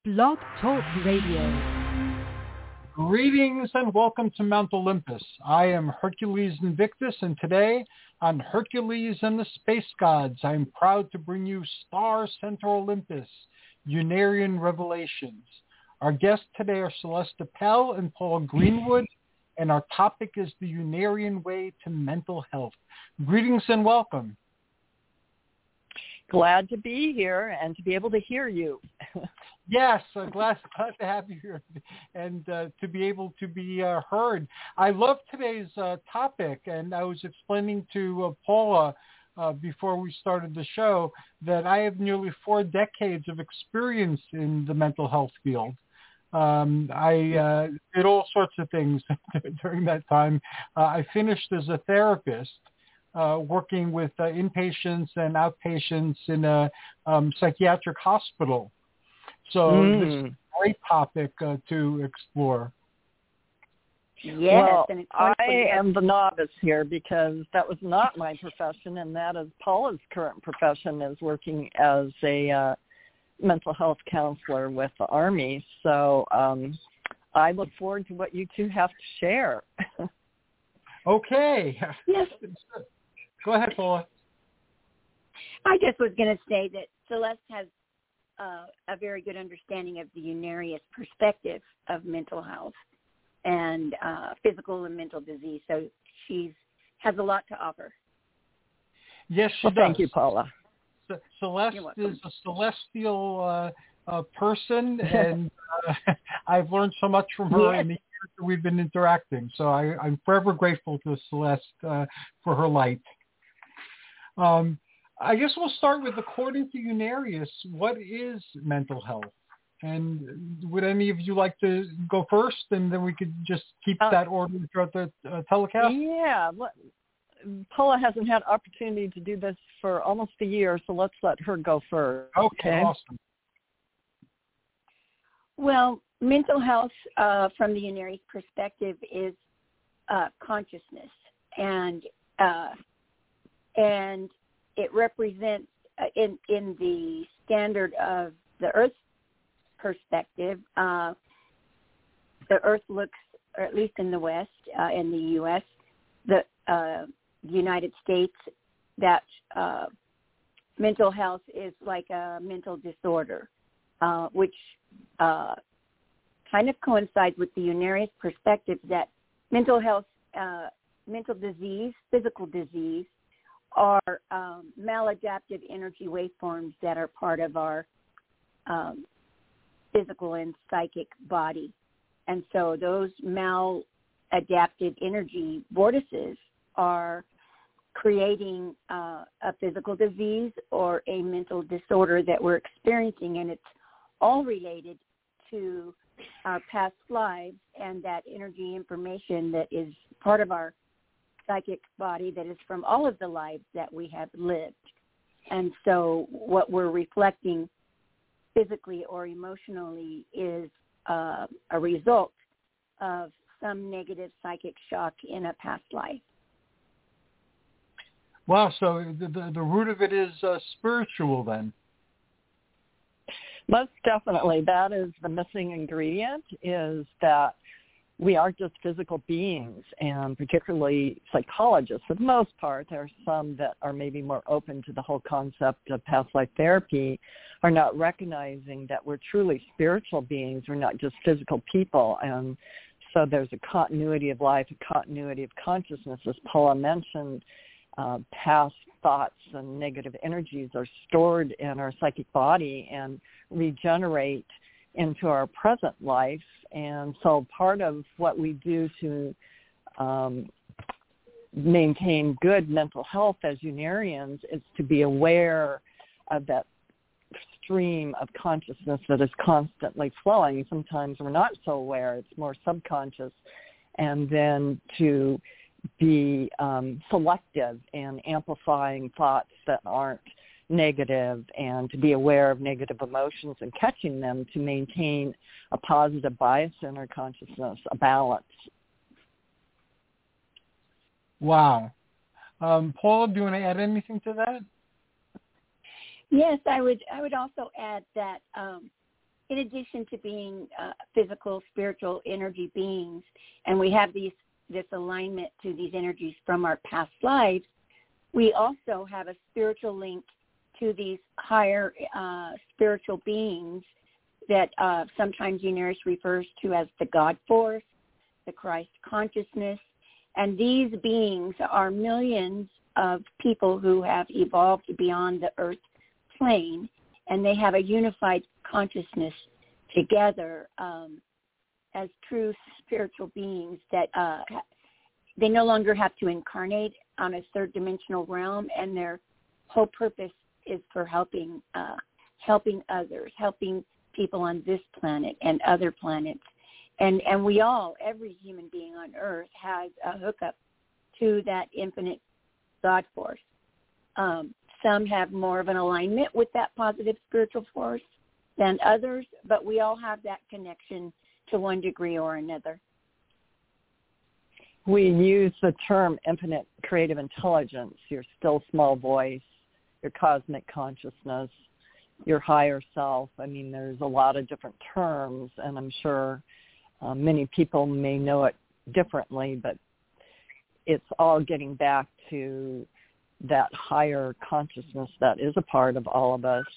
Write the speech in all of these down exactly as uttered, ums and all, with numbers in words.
Blog Talk Radio. Greetings and welcome to Mount Olympus. I am Hercules Invictus, and today on Hercules and the Space Gods, I am proud to bring you Star Center Olympus, Unarian Revelations. Our guests today are Celeste Appel and Paula Greenwood, and our topic is the Unarian way to mental health. Greetings and welcome. Glad to be here and to be able to hear you. Yes, uh, glad, glad to have you here and uh, to be able to be uh, heard. I love today's uh, topic, and I was explaining to uh, Paula uh, before we started the show that I have nearly four decades of experience in the mental health field. Um, I uh, did all sorts of things during that time. Uh, I finished as a therapist. Uh, working with uh, inpatients and outpatients in a um, psychiatric hospital. So mm. this is a great topic uh, to explore. Yes, well, and I am the novice here because that was not my profession, and that is Paula's current profession is working as a uh, mental health counselor with the Army. So um, I look forward to what you two have to share. Okay. Yes. Go ahead, Paula. I just was going to say that Celeste has uh, a very good understanding of the Unarius perspective of mental health and uh, physical and mental disease. So she has a lot to offer. Yes, she well, does. Thank you, Paula. C- Celeste is a celestial uh, uh, person, and uh, I've learned so much from her yes. in the years that we've been interacting. So I, I'm forever grateful to Celeste uh, for her light. Um, I guess we'll start with, according to Unarius, what is mental health? And would any of you like to go first, and then we could just keep uh, that order throughout the uh, telecast? Yeah. Paula hasn't had opportunity to do this for almost a year, so let's let her go first. Okay, okay? Awesome. Well, mental health, uh, from the Unarius perspective, is uh, consciousness, and uh, and it represents, uh, in in the standard of the Earth's perspective, uh, the Earth looks, or at least in the West, uh, in the U S, the uh, United States, that uh, mental health is like a mental disorder, uh, which uh, kind of coincides with the Unarius perspective that mental health, uh, mental disease, physical disease, are um, maladaptive energy waveforms that are part of our um, physical and psychic body. And so those maladaptive energy vortices are creating uh, a physical disease or a mental disorder that we're experiencing, and it's all related to our past lives and that energy information that is part of our psychic body that is from all of the lives that we have lived. And so what we're reflecting physically or emotionally is uh, a result of some negative psychic shock in a past life. Wow, so the, the, the root of it is uh, spiritual then. Most definitely. That is the missing ingredient, is that we aren't just physical beings, and particularly psychologists, for the most part, there are some that are maybe more open to the whole concept of past life therapy, are not recognizing that we're truly spiritual beings. We're not just physical people. And so there's a continuity of life, a continuity of consciousness. As Paula mentioned, uh, past thoughts and negative energies are stored in our psychic body and regenerate into our present life. And so part of what we do to um, maintain good mental health as Unarians is to be aware of that stream of consciousness that is constantly flowing. Sometimes we're not so aware, it's more subconscious. And then to be um, selective in amplifying thoughts that aren't negative, and to be aware of negative emotions and catching them to maintain a positive bias in our consciousness, a balance. Wow. Um, Paula, do you want to add anything to that? Yes, I would. I would also add that um, in addition to being uh, physical, spiritual energy beings, and we have these this alignment to these energies from our past lives, we also have a spiritual link to these higher uh, spiritual beings that uh, sometimes Uneris refers to as the God Force, the Christ consciousness. And these beings are millions of people who have evolved beyond the earth plane, and they have a unified consciousness together um, as true spiritual beings that uh, they no longer have to incarnate on a third dimensional realm, and their whole purpose is for helping uh, helping others, helping people on this planet and other planets. And and we all, every human being on Earth has a hookup to that infinite God force. Um, some have more of an alignment with that positive spiritual force than others, but we all have that connection to one degree or another. We use the term infinite creative intelligence, your still small voice, your cosmic consciousness, your higher self. I mean, there's a lot of different terms, and I'm sure uh, many people may know it differently, but it's all getting back to that higher consciousness that is a part of all of us.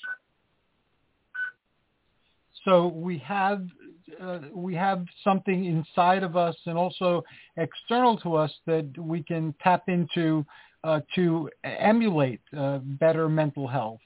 So we have uh, we have something inside of us and also external to us that we can tap into uh, to emulate uh, better mental health,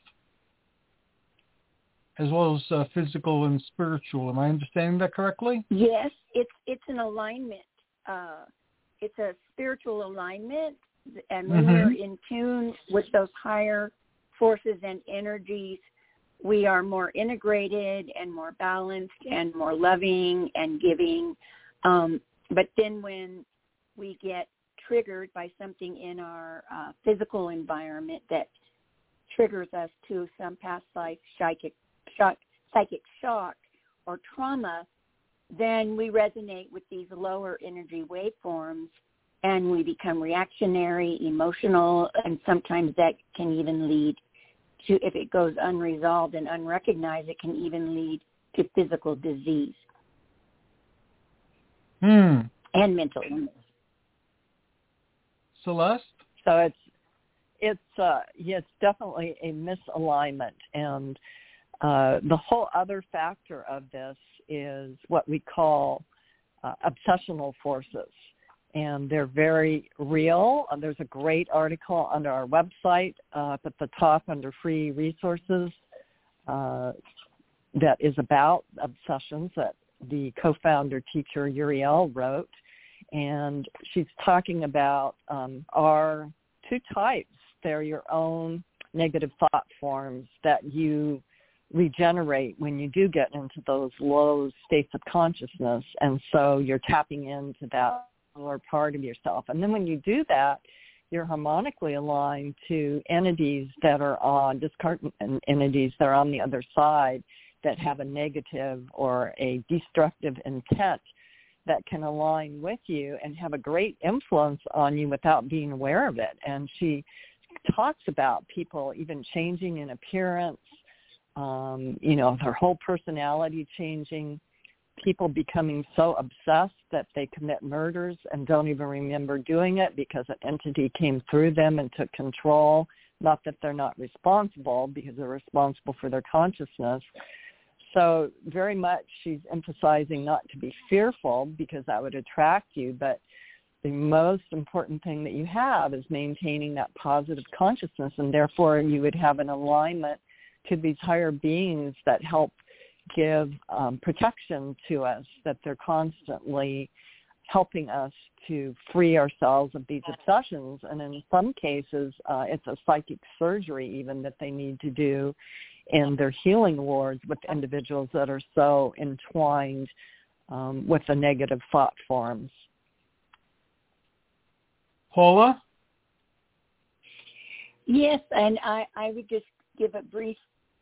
as well as uh, physical and spiritual. Am I understanding that correctly? Yes, it's it's an alignment. Uh, it's a spiritual alignment, and when mm-hmm. we're in tune with those higher forces and energies, we are more integrated and more balanced and more loving and giving. Um, but then when we get triggered by something in our uh, physical environment that triggers us to some past life psychic shock, psychic shock or trauma, then we resonate with these lower energy waveforms, and we become reactionary, emotional, and sometimes that can even lead to, if it goes unresolved and unrecognized, it can even lead to physical disease hmm. and mental illness. Celeste? So it's it's uh, yeah, it's definitely a misalignment, and uh, the whole other factor of this is what we call uh, obsessional forces. And they're very real. Uh, there's a great article on our website uh, up at the top under free resources uh, that is about obsessions that the co-founder teacher Uriel wrote. And she's talking about um, our two types. They're your own negative thought forms that you regenerate when you do get into those low states of consciousness. And so you're tapping into that or part of yourself. And then when you do that, you're harmonically aligned to entities that are on, discardant entities that are on the other side that have a negative or a destructive intent that can align with you and have a great influence on you without being aware of it. And she talks about people even changing in appearance, um, you know, their whole personality changing, people becoming so obsessed that they commit murders and don't even remember doing it because an entity came through them and took control. Not that they're not responsible, because they're responsible for their consciousness. So very much she's emphasizing not to be fearful because that would attract you, but the most important thing that you have is maintaining that positive consciousness, and therefore you would have an alignment to these higher beings that help give um, protection to us, that they're constantly helping us to free ourselves of these obsessions. And in some cases, uh, it's a psychic surgery even that they need to do in their healing wards with individuals that are so entwined um, with the negative thought forms. Paula? Yes, and I, I would just give a brief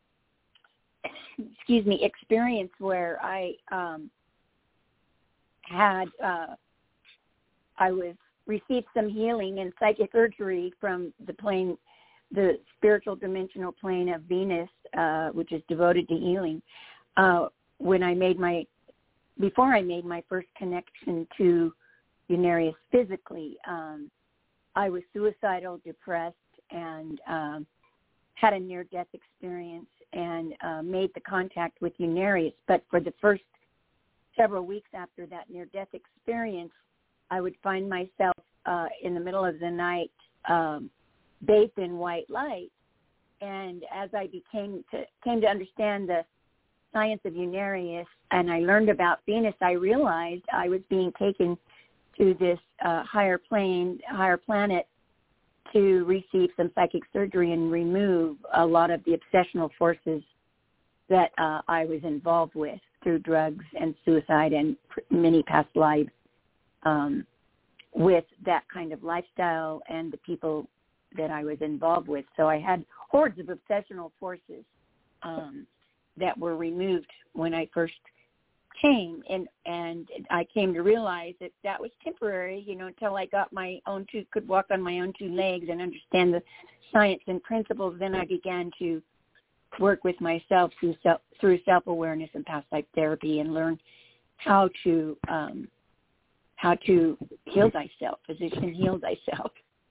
excuse me, experience where I um, had, uh, I was received some healing and psychic surgery from the plane, the spiritual dimensional plane of Venus, uh, which is devoted to healing. Uh, when I made my, before I made my first connection to Unarius physically, um, I was suicidal, depressed, and um, had a near-death experience and uh, made the contact with Unarius. But for the first several weeks after that near-death experience, I would find myself uh, in the middle of the night um, bathed in white light. And as I became to, came to understand the science of Unarius and I learned about Venus, I realized I was being taken to this uh, higher plane, higher planet to receive some psychic surgery and remove a lot of the obsessional forces that uh, I was involved with through drugs and suicide and many past lives um, with that kind of lifestyle and the people that I was involved with. So I had hordes of obsessional forces um, that were removed when I first came, and and I came to realize that that was temporary, you know, until I got my own two, could walk on my own two legs and understand the science and principles. Then I began to work with myself through self, through self-awareness and past life therapy, and learn how to um, how to heal thyself. Physician, heal thyself.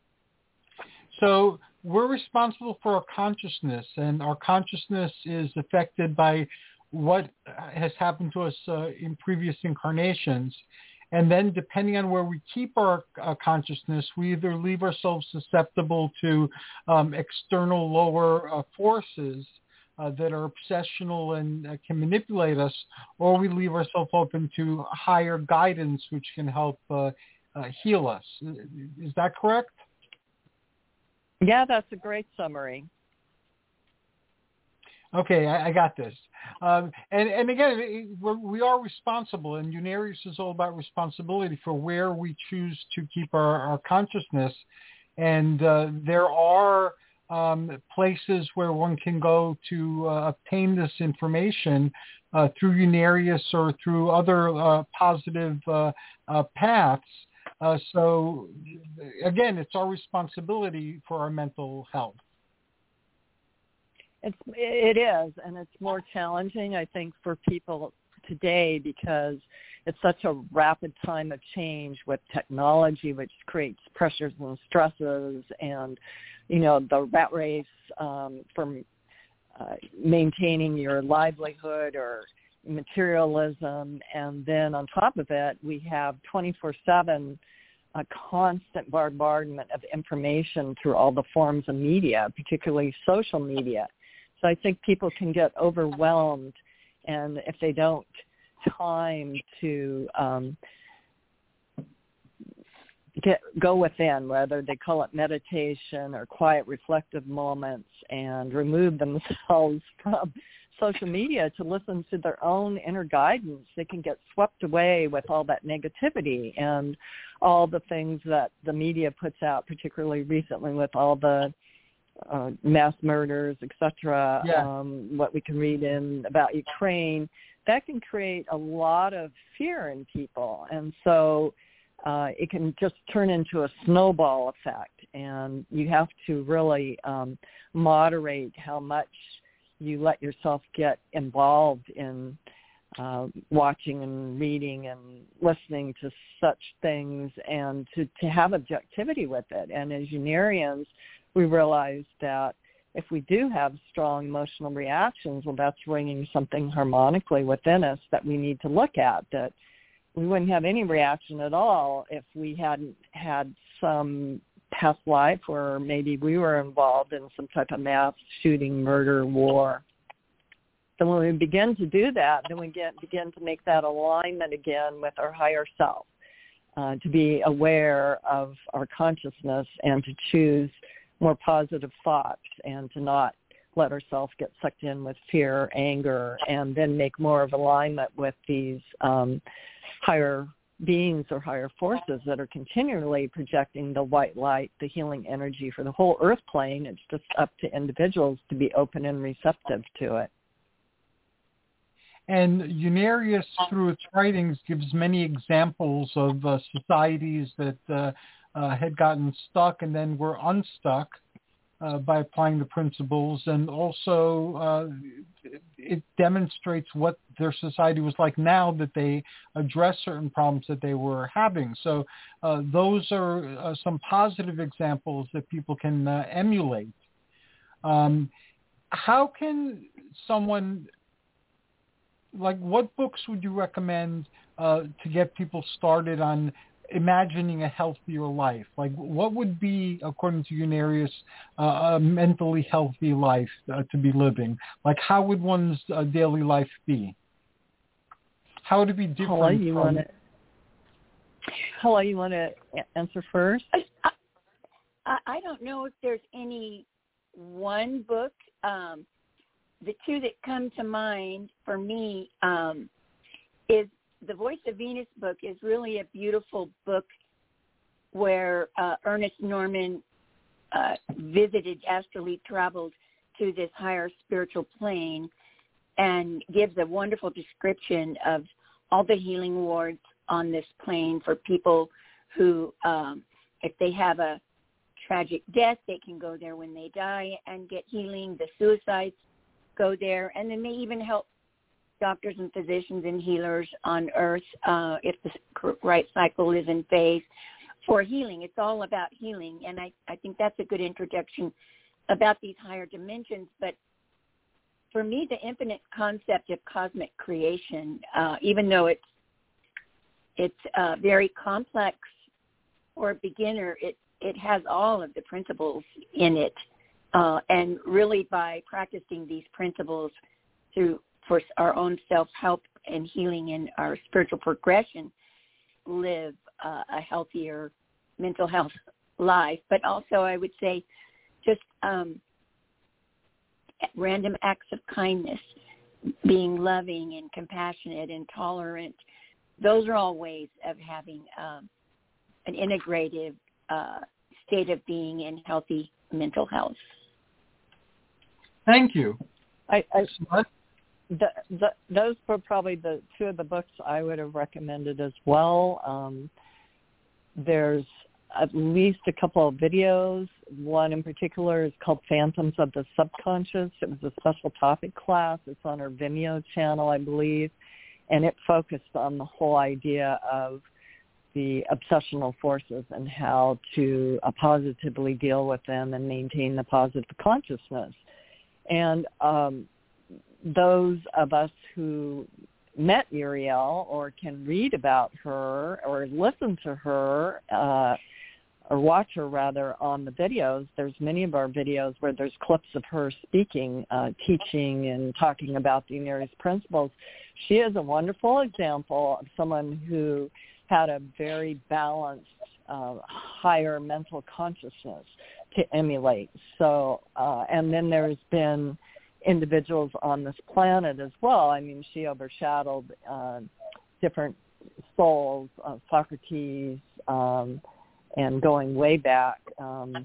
So we're responsible for our consciousness, and our consciousness is affected by what has happened to us uh, in previous incarnations. And then depending on where we keep our uh, consciousness, we either leave ourselves susceptible to um, external lower uh, forces uh, that are obsessional and uh, can manipulate us, or we leave ourselves open to higher guidance, which can help uh, uh, heal us. Is that correct? Yeah, that's a great summary. Okay, I, I got this. Um, and, and again, we're, we are responsible, and Unarius is all about responsibility for where we choose to keep our, our consciousness. And uh, there are um, places where one can go to uh, obtain this information uh, through Unarius or through other uh, positive uh, uh, paths. Uh, so, again, it's our responsibility for our mental health. It's, it is, and it's more challenging, I think, for people today because it's such a rapid time of change with technology, which creates pressures and stresses, and, you know, the rat race um, from uh, maintaining your livelihood or materialism, and then on top of it, we have twenty-four seven a constant bombardment of information through all the forms of media, particularly social media. So I think people can get overwhelmed, and if they don't time to um, get go within, whether they call it meditation or quiet reflective moments, and remove themselves from social media to listen to their own inner guidance, they can get swept away with all that negativity and all the things that the media puts out, particularly recently with all the uh, mass murders, et cetera, yeah. um, what we can read in about Ukraine. That can create a lot of fear in people. And so uh, it can just turn into a snowball effect. And you have to really um, moderate how much you let yourself get involved in uh, watching and reading and listening to such things, and to, to have objectivity with it. And as Unarians, we realize that if we do have strong emotional reactions, well, that's ringing something harmonically within us that we need to look at, that we wouldn't have any reaction at all if we hadn't had some past life where maybe we were involved in some type of mass shooting, murder, war. So when we begin to do that, then we get, begin to make that alignment again with our higher self, uh, to be aware of our consciousness and to choose more positive thoughts and to not let ourselves get sucked in with fear, anger, and then make more of alignment with these um, higher beings or higher forces that are continually projecting the white light, the healing energy for the whole earth plane. It's just up to individuals to be open and receptive to it. And Unarius, through its writings, gives many examples of uh, societies that uh, uh, had gotten stuck and then were unstuck uh, by applying the principles, and also uh, it, it demonstrates what their society was like now that they address certain problems that they were having. So uh, those are uh, some positive examples that people can uh, emulate. Um, how can someone, like, what books would you recommend uh, to get people started on imagining a healthier life? Like, what would be, according to Unarius, uh, a mentally healthy life uh, to be living? Like, how would one's uh, daily life be? How would it be different? Paula, you from... want to? Paula, you want to answer first? I, I, I don't know if there's any one book. Um, the two that come to mind for me um, is the Voice of Venus book is really a beautiful book where uh, Ernest Norman uh, visited, astrally traveled to this higher spiritual plane and gives a wonderful description of all the healing wards on this plane for people who, um, if they have a tragic death, they can go there when they die and get healing. The suicides go there, and then they even help doctors and physicians and healers on Earth uh, if the right cycle is in phase for healing. It's all about healing, and I, I think that's a good introduction about these higher dimensions. But for me, the infinite concept of cosmic creation, uh, even though it's it's uh, very complex for a beginner, it, it has all of the principles in it. Uh, and really by practicing these principles through for our own self-help and healing and our spiritual progression, live uh, a healthier mental health life. But also I would say just um, random acts of kindness, being loving and compassionate and tolerant. Those are all ways of having um, an integrative uh, state of being and healthy mental health. Thank you. I, I the, the, those were probably the two of the books I would have recommended as well. Um, there's at least a couple of videos. One in particular is called Phantoms of the Subconscious. It was a special topic class. It's on our Vimeo channel, I believe, and it focused on the whole idea of the obsessional forces and how to uh, positively deal with them and maintain the positive consciousness. And um, those of us who met Uriel or can read about her or listen to her uh, or watch her rather on the videos, there's many of our videos where there's clips of her speaking, uh, teaching and talking about the Unarius principles. She is a wonderful example of someone who had a very balanced, uh, higher mental consciousness to emulate. So, uh, and then there's been individuals on this planet as well. I mean, she overshadowed uh, different souls, uh, Socrates, um, and going way back, um,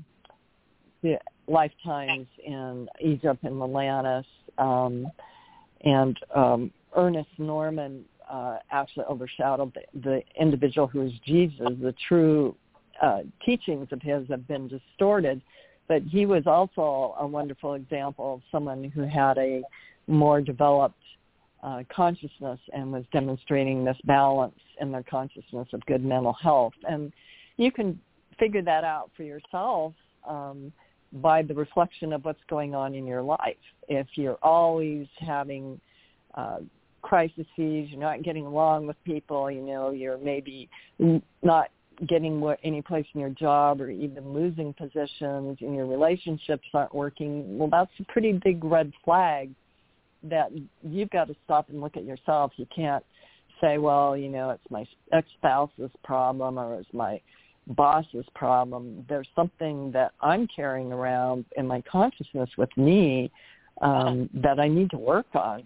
the lifetimes in Egypt and Atlantis, um, and um, Ernest Norman uh, actually overshadowed the, the individual who is Jesus. The true uh, teachings of his have been distorted, but he was also a wonderful example of someone who had a more developed uh, consciousness and was demonstrating this balance in their consciousness of good mental health. And you can figure that out for yourself um, by the reflection of what's going on in your life. If you're always having uh, crises, you're not getting along with people, you know, you're maybe not getting any place in your job or even losing positions and your relationships aren't working, well, that's a pretty big red flag that you've got to stop and look at yourself. You can't say, well, you know, it's my ex-spouse's problem or it's my boss's problem. There's something that I'm carrying around in my consciousness with me um, that I need to work on.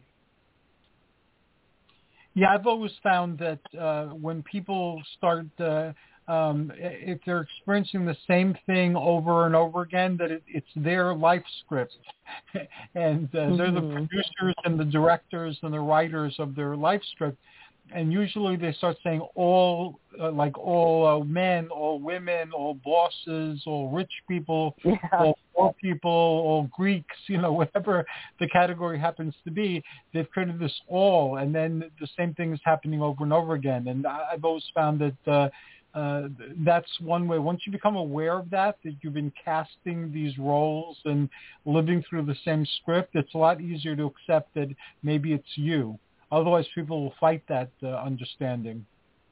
Yeah, I've always found that uh, when people start, uh, um, if they're experiencing the same thing over and over again, that it, it's their life script. and uh, mm-hmm. They're the producers and the directors and the writers of their life script. and usually they start saying all, uh, like all uh, men, all women, all bosses, all rich people, yeah. all poor people, all Greeks, you know, whatever the category happens to be, they've created this all, and then the same thing is happening over and over again. And I've always found that uh, uh, that's one way. Once you become aware of that, that you've been casting these roles and living through the same script, it's a lot easier to accept that maybe it's you. Otherwise, people will fight that uh, understanding.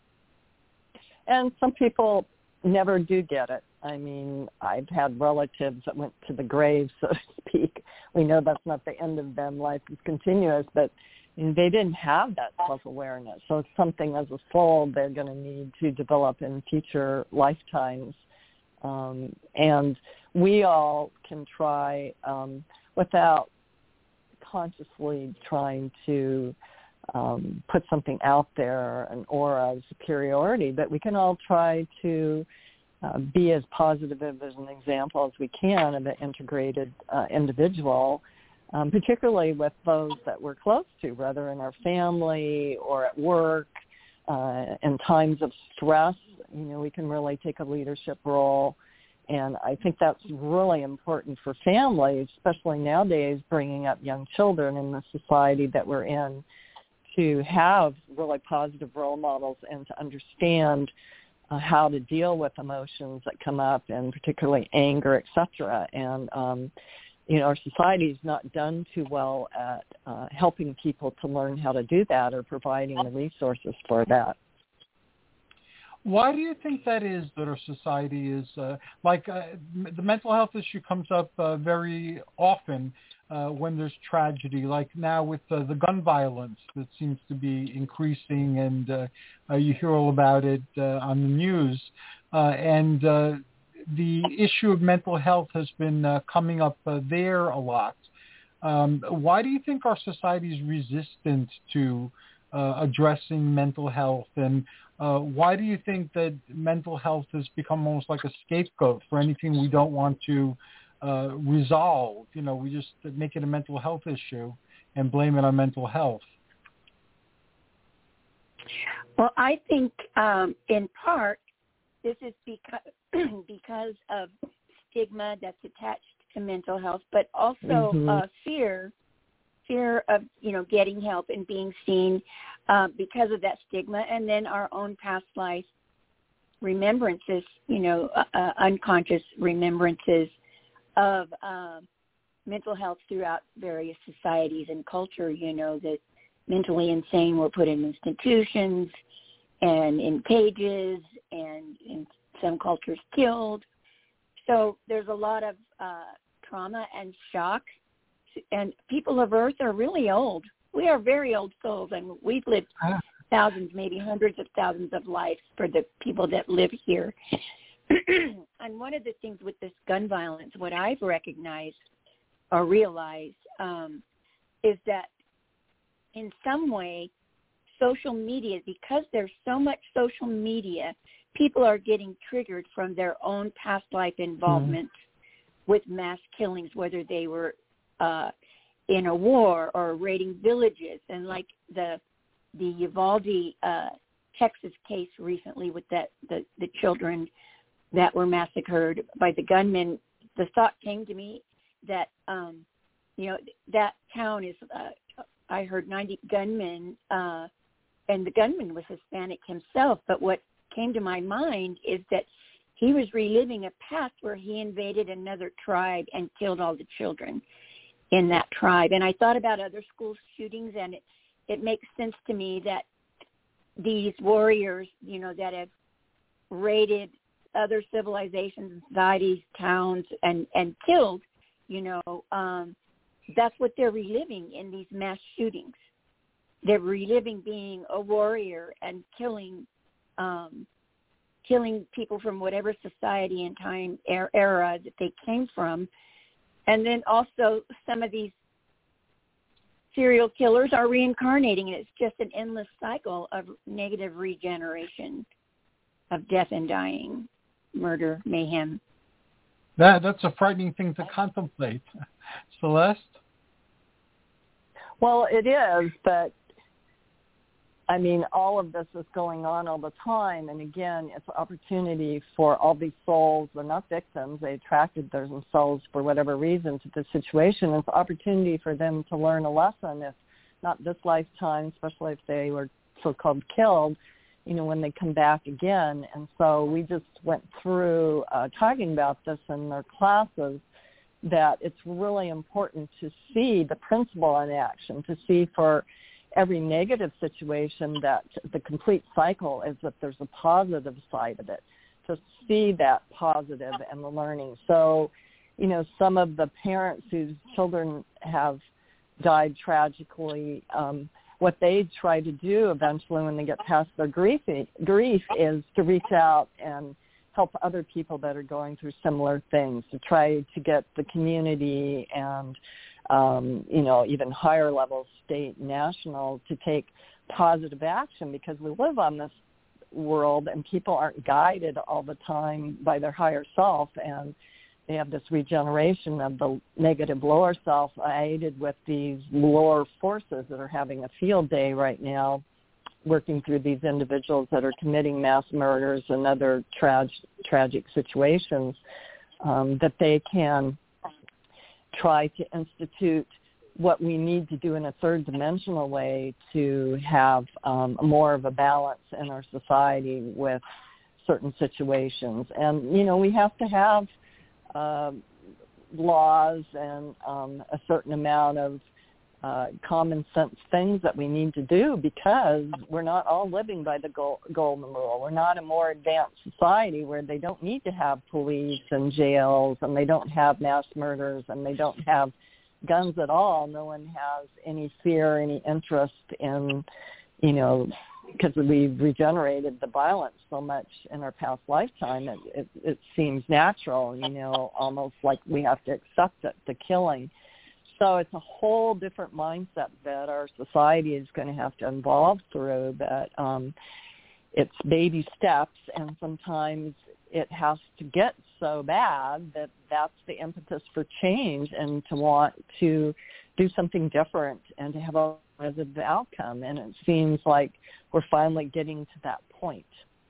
And some people never do get it. I mean, I've had relatives that went to the grave, so to speak. We know that's not the end of them. Life is continuous, but they didn't have that self-awareness. So it's something as a soul they're going to need to develop in future lifetimes. Um, and we all can try, um, without consciously trying to um, put something out there, an aura of superiority, but we can all try to uh, be as positive as an example as we can of an integrated uh, individual, um, particularly with those that we're close to, whether in our family or at work, uh, in times of stress. You know, we can really take a leadership role. And I think that's really important for families, especially nowadays, bringing up young children in the society that we're in, to have really positive role models and to understand uh, how to deal with emotions that come up, and particularly anger, et cetera. And, um, you know, our society is not done too well at uh, helping people to learn how to do that or providing the resources for that. Why do you think that is, that our society is, uh, like uh, the mental health issue comes up uh, very often uh, when there's tragedy, like now with uh, the gun violence that seems to be increasing, and uh, uh, you hear all about it uh, on the news. Uh, and uh, the issue of mental health has been uh, coming up uh, there a lot. Um, why do you think our society is resistant to uh, addressing mental health? And Uh, why do you think that mental health has become almost like a scapegoat for anything we don't want to uh, resolve? You know, we just make it a mental health issue and blame it on mental health. Well, I think um, in part this is because because of stigma that's attached to mental health, but also mm-hmm. uh, fear. fear of, you know, getting help and being seen uh, because of that stigma, and then our own past life remembrances, you know, uh, uh, unconscious remembrances of uh, mental health throughout various societies and culture, you know, that mentally insane were put in institutions and in cages and in some cultures killed. So there's a lot of uh, trauma and shock. And people of Earth are really old. We are very old souls, and we've lived thousands, maybe hundreds of thousands of lives for the people that live here. And one of the things with this gun violence, what I've recognized or realized um, is that in some way, social media, because there's so much social media, people are getting triggered from their own past life involvement mm-hmm. with mass killings, whether they were Uh, in a war or raiding villages, and like the the Uvalde, uh, Texas case recently with that the, the children that were massacred by the gunmen. The thought came to me that um, you know that town is uh, I heard ninety gunmen, uh, and the gunman was Hispanic himself. But what came to my mind is that he was reliving a past where he invaded another tribe and killed all the children in that tribe. And I thought about other school shootings, and it, it makes sense to me that these warriors, you know, that have raided other civilizations, societies, towns, and, and killed, you know, um, that's what they're reliving in these mass shootings. They're reliving being a warrior and killing um, killing people from whatever society and time er- era that they came from. And then also some of these serial killers are reincarnating, and it's just an endless cycle of negative regeneration, of death and dying, murder, mayhem. That that's a frightening thing to contemplate. Celeste? Well, it is, but I mean, all of this is going on all the time. And again, it's an opportunity for all these souls. They're not victims. They attracted themselves for whatever reason to the situation. It's an opportunity for them to learn a lesson, if not this lifetime, especially if they were so-called killed, you know, when they come back again. And so we just went through uh, talking about this in our classes, that it's really important to see the principle in action, to see for every negative situation that the complete cycle is that there's a positive side of it, to see that positive and the learning. So, you know, some of the parents whose children have died tragically, um, what they try to do eventually when they get past their grief, grief is to reach out and help other people that are going through similar things, to try to get the community and, um, you know, even higher levels, state, national, to take positive action, because we live on this world and people aren't guided all the time by their higher self, and they have this regeneration of the negative lower self aided with these lower forces that are having a field day right now, working through these individuals that are committing mass murders and other trag- tragic situations, um, that they can try to institute what we need to do in a third dimensional way to have um, more of a balance in our society with certain situations. And, you know, we have to have uh, laws and um, a certain amount of Uh, common sense things that we need to do, because we're not all living by the gold, golden rule. We're not a more advanced society where they don't need to have police and jails, and they don't have mass murders, and they don't have guns at all. No one has any fear, any interest in, you know, because we've regenerated the violence so much in our past lifetime. It, it, it seems natural, you know, almost like we have to accept it, the killing. So it's a whole different mindset that our society is going to have to evolve through, that um, it's baby steps, and sometimes it has to get so bad that that's the impetus for change and to want to do something different and to have a positive outcome. And it seems like we're finally getting to that point.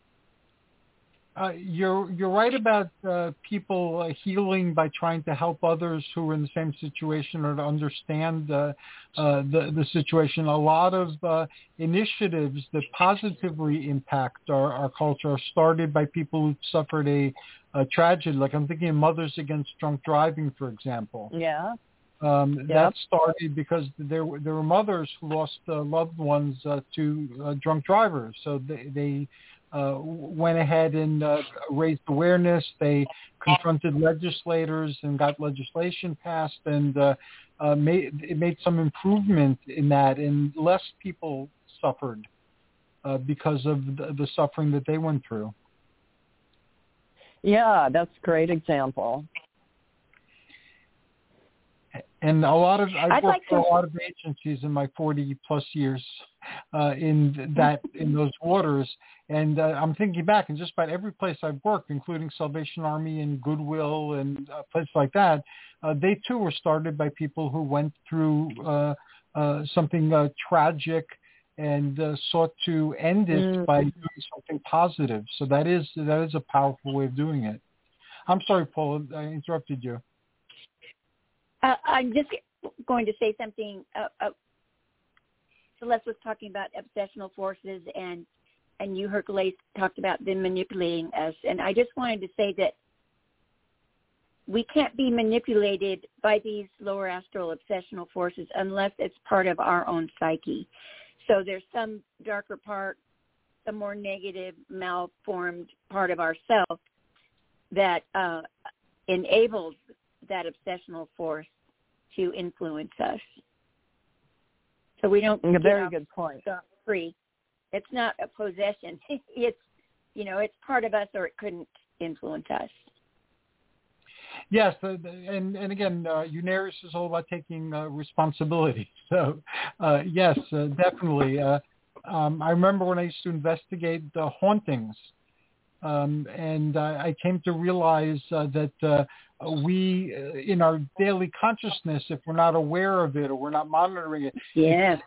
Uh, you're you're right about uh, people uh, healing by trying to help others who are in the same situation, or to understand uh, uh, the the situation. A lot of uh, initiatives that positively impact our, our culture are started by people who suffered a, a tragedy. Like I'm thinking of Mothers Against Drunk Driving, for example. Yeah. Um, yep. That started because there were there were mothers who lost uh, loved ones uh, to uh, drunk drivers, so they. they Uh, went ahead and uh, raised awareness. They confronted legislators and got legislation passed, and uh, uh, made, it made some improvement in that, and less people suffered uh, because of the, the suffering that they went through. Yeah, that's a great example. And a lot of I've I'd worked like for to... a lot of agencies in my forty plus years uh, in that in those waters, and uh, I'm thinking back, and just about every place I've worked, including Salvation Army and Goodwill and uh, places like that, uh, they too were started by people who went through uh, uh, something uh, tragic and uh, sought to end it mm. by doing something positive. So that is that is a powerful way of doing it. I'm sorry, Paula, I interrupted you. Uh, I'm just going to say something. Uh, uh, Celeste was talking about obsessional forces, and and you, Hercules, talked about them manipulating us. And I just wanted to say that we can't be manipulated by these lower astral obsessional forces unless it's part of our own psyche. So there's some darker part, some more negative, malformed part of ourself that uh, enables that obsessional force to influence us. So we don't a very good point. Free. It's not a possession. It's, you know, it's part of us, or it couldn't influence us. Yes, and and again, uh, Unarius is all about taking uh, responsibility. So, uh, yes, uh, definitely. Uh, um, I remember when I used to investigate the hauntings. Um, and uh, I came to realize uh, that uh, we, uh, in our daily consciousness, if we're not aware of it or we're not monitoring it, yeah. it,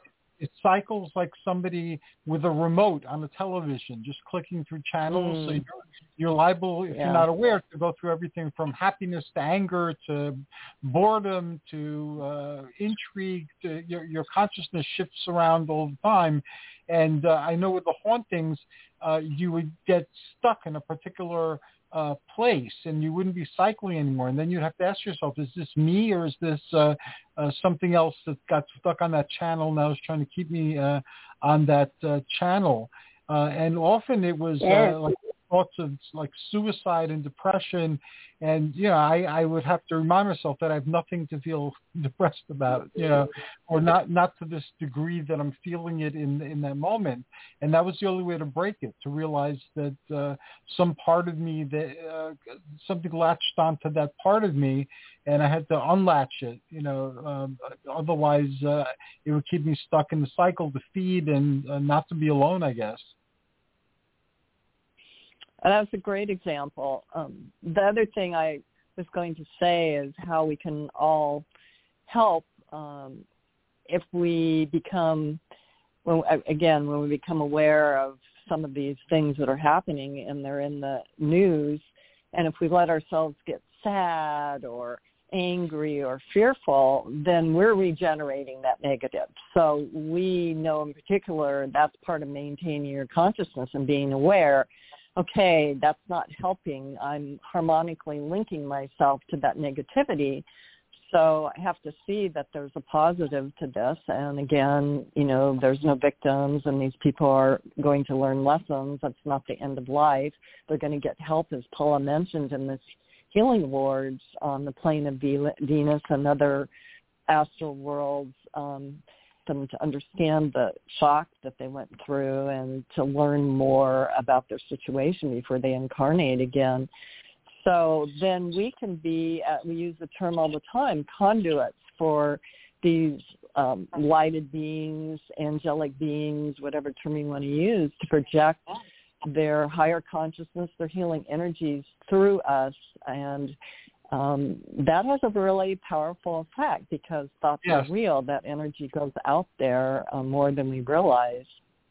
it cycles like somebody with a remote on a television, just clicking through channels. Mm. So you're, you're liable, if Yeah. you're not aware, to go through everything from happiness to anger to boredom to uh, intrigue. To, your, your consciousness shifts around all the time. And uh, I know with the hauntings, uh, you would get stuck in a particular uh, place and you wouldn't be cycling anymore. And then you'd have to ask yourself, is this me or is this uh, uh, something else that got stuck on that channel and now is trying to keep me uh, on that uh, channel? Uh, and often it was Yes. uh, like thoughts of like suicide and depression. And, you know, I, I would have to remind myself that I have nothing to feel depressed about, you know, or not, not to this degree that I'm feeling it in, in that moment. And that was the only way to break it, to realize that uh, some part of me, that uh, something latched onto that part of me and I had to unlatch it, you know, um, otherwise uh, it would keep me stuck in the cycle to feed and uh, not to be alone, I guess. And that's a great example. Um, the other thing I was going to say is how we can all help um, if we become, when, again, when we become aware of some of these things that are happening and they're in the news, and if we let ourselves get sad or angry or fearful, then we're regenerating that negative. So we know in particular that's part of maintaining your consciousness and being aware, okay, that's not helping. I'm harmonically linking myself to that negativity. So I have to see that there's a positive to this. And again, you know, there's no victims and these people are going to learn lessons. That's not the end of life. They're going to get help, as Paula mentioned, in this healing wards on the plane of Venus and other astral worlds, um, them to understand the shock that they went through and to learn more about their situation before they incarnate again. So then we can be, uh, we use the term all the time, conduits for these um, lighted beings, angelic beings, whatever term you want to use, to project their higher consciousness, their healing energies through us. And um, that has a really powerful effect because thoughts Yes. are real. That energy goes out there uh, more than we realize.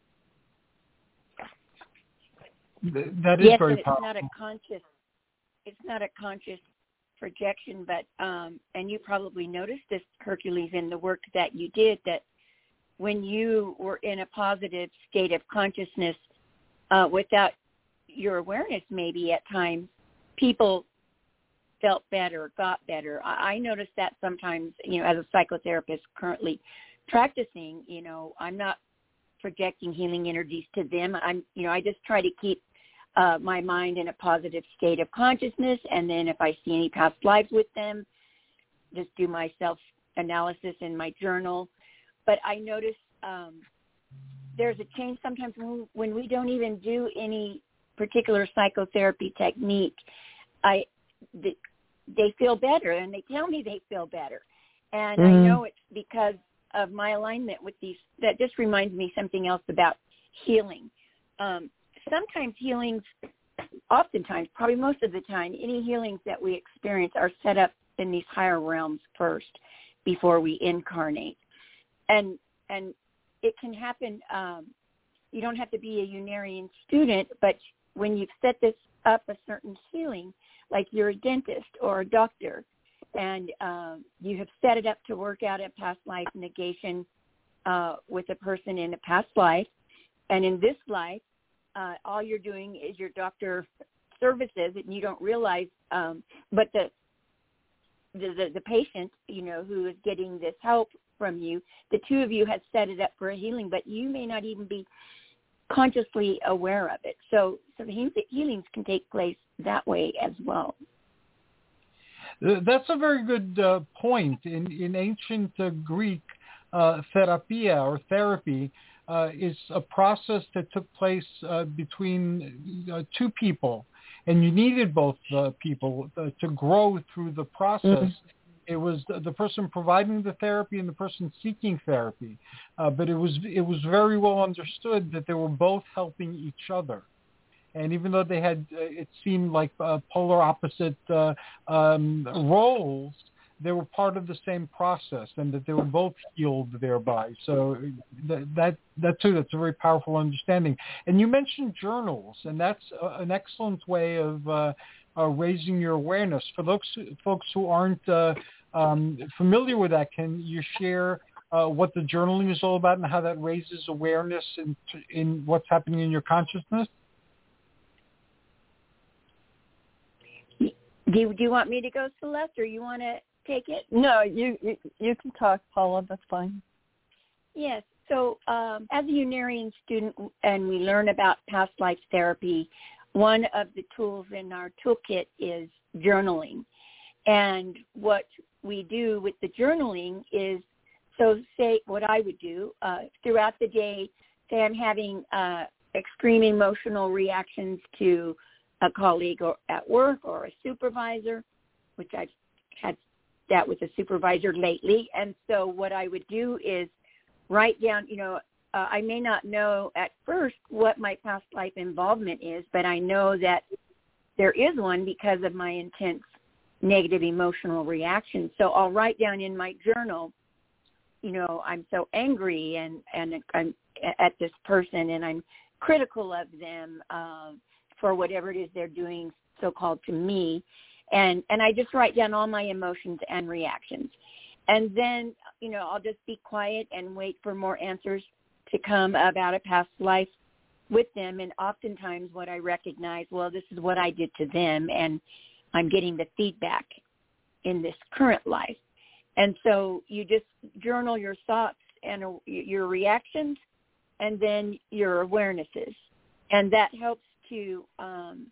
Th- That is yes, very and it's powerful. not a conscious. It's not a conscious projection, but um, and you probably noticed this, Hercules, in the work that you did. That when you were in a positive state of consciousness, uh, without your awareness, maybe at times, people felt better, got better. I, I noticed that sometimes. You know, as a psychotherapist currently practicing, you know, I'm not projecting healing energies to them. I'm, you know, I just try to keep Uh, my mind in a positive state of consciousness, and then if I see any past lives with them, just do my self-analysis in my journal. But I notice um, there's a change sometimes when, when we don't even do any particular psychotherapy technique. I they, they feel better, and they tell me they feel better. And mm-hmm. I know it's because of my alignment with these. That just reminds me something else about healing. Um, Sometimes healings, oftentimes, probably most of the time, any healings that we experience are set up in these higher realms first before we incarnate. And and it can happen, um, you don't have to be a Unarian student, but when you've set this up, a certain healing, like you're a dentist or a doctor, and um, you have set it up to work out a past life negation uh, with a person in a past life, and in this life, Uh, all you're doing is your doctor services, and you don't realize. Um, but the, the the the patient, you know, who is getting this help from you, the two of you have set it up for a healing, but you may not even be consciously aware of it. So, so the healings can take place that way as well. That's a very good uh, point. In in ancient uh, Greek, uh, therapia or therapy. Uh, is a process that took place uh, between uh, two people, and you needed both uh, people uh, to grow through the process. Mm-hmm. It was the, the person providing the therapy and the person seeking therapy, uh, but it was it was very well understood that they were both helping each other. And even though they had, uh, it seemed like uh, polar opposite uh, um, roles, they were part of the same process and that they were both healed thereby. So that, that, that too, that's a very powerful understanding. And you mentioned journals, and that's uh, an excellent way of uh, uh, raising your awareness. For those folks who aren't uh, um, familiar with that, can you share uh, what the journaling is all about and how that raises awareness in, in what's happening in your consciousness? Do you, do you want me to go, Celeste, or you want to take it? No, you, you you can talk, Paula. That's fine. Yes. So um, as a Unarian student, and we learn about past life therapy, one of the tools in our toolkit is journaling. And what we do with the journaling is, so say what I would do uh, throughout the day, say I'm having uh, extreme emotional reactions to a colleague or at work or a supervisor, which I've had that with a supervisor lately. And so what I would do is write down, you know, uh, I may not know at first what my past life involvement is, but I know that there is one because of my intense negative emotional reaction. So I'll write down in my journal, you know, I'm so angry and, and I'm at this person and I'm critical of them, um, for whatever it is they're doing, so-called to me. And, and I just write down all my emotions and reactions. And then, you know, I'll just be quiet and wait for more answers to come about a past life with them. And oftentimes what I recognize, well, this is what I did to them, and I'm getting the feedback in this current life. And so you just journal your thoughts and your reactions and then your awarenesses. And that helps to um,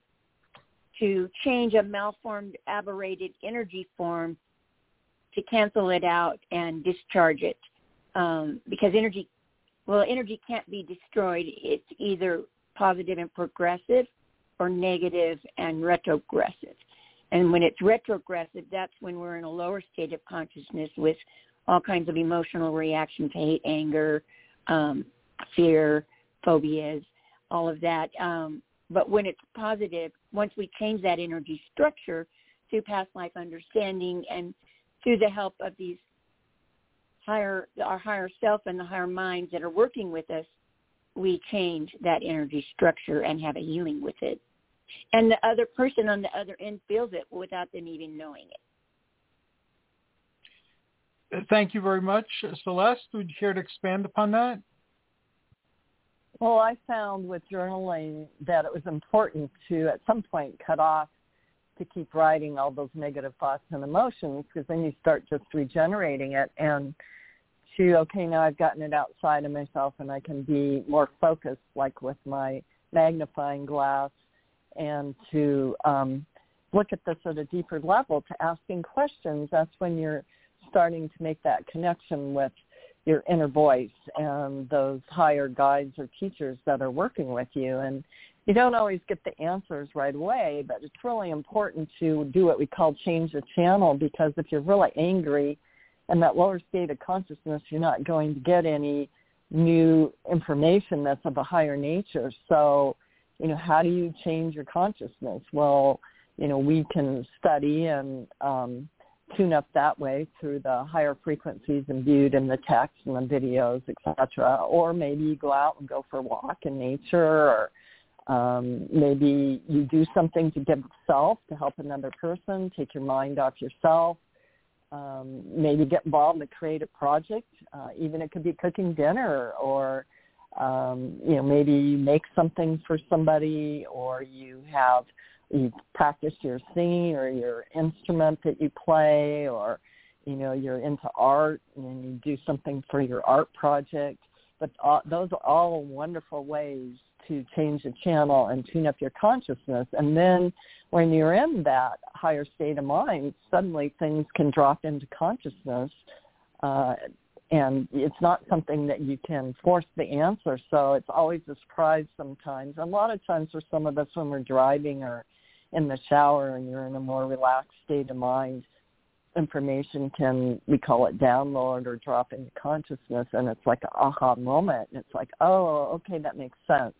to change a malformed, aberrated energy form to cancel it out and discharge it. Um, because energy, well, energy can't be destroyed. It's either positive and progressive or negative and retrogressive. And when it's retrogressive, that's when we're in a lower state of consciousness with all kinds of emotional reactions, hate, anger, um, fear, phobias, all of that. Um, But when it's positive, once we change that energy structure through past life understanding and through the help of these higher, our higher self and the higher minds that are working with us, we change that energy structure and have a healing with it. And the other person on the other end feels it without them even knowing it. Thank you very much. Celeste, would you care to expand upon that? Well, I found with journaling that it was important to, at some point, cut off to keep writing all those negative thoughts and emotions, because then you start just regenerating it, and to, okay, now I've gotten it outside of myself and I can be more focused, like with my magnifying glass, and to um, look at this at a deeper level, to asking questions. That's when you're starting to make that connection with your inner voice and those higher guides or teachers that are working with you. And you don't always get the answers right away, but it's really important to do what we call change the channel, because if you're really angry in that lower state of consciousness, you're not going to get any new information that's of a higher nature. So, you know, how do you change your consciousness? Well, you know, we can study and um, tune up that way through the higher frequencies imbued in the text and the videos, et cetera. Or maybe you go out and go for a walk in nature, or um, maybe you do something to give self, to help another person, take your mind off yourself. Um, maybe get involved in a creative project. Uh, even it could be cooking dinner, or, um, you know, maybe you make something for somebody, or you have you practice your singing or your instrument that you play, or, you know, you're into art and you do something for your art project. But all, those are all wonderful ways to change the channel and tune up your consciousness. And then when you're in that higher state of mind, suddenly things can drop into consciousness. Uh, and it's not something that you can force the answer. So it's always a surprise sometimes. A lot of times for some of us when we're driving or in the shower and you're in a more relaxed state of mind, information can, we call it download or drop into consciousness, and it's like an aha moment. And it's like, oh, okay, that makes sense.